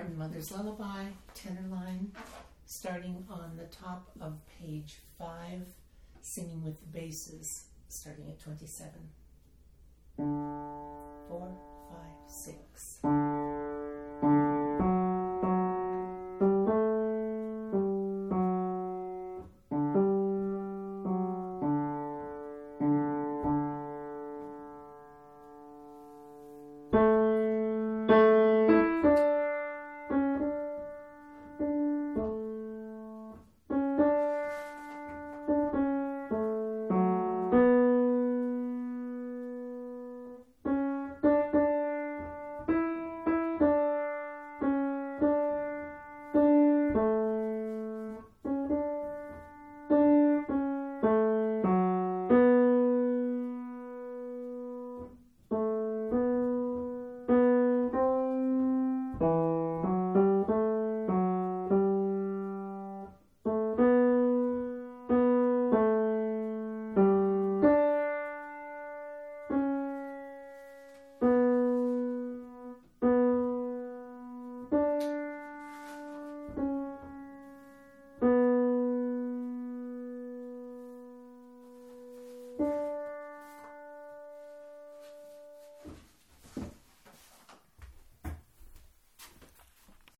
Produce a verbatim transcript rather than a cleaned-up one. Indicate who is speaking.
Speaker 1: Martin Mother's Lullaby, tenor line, starting on the top of page five, singing with the basses, starting at twenty-seven. Four, five, six.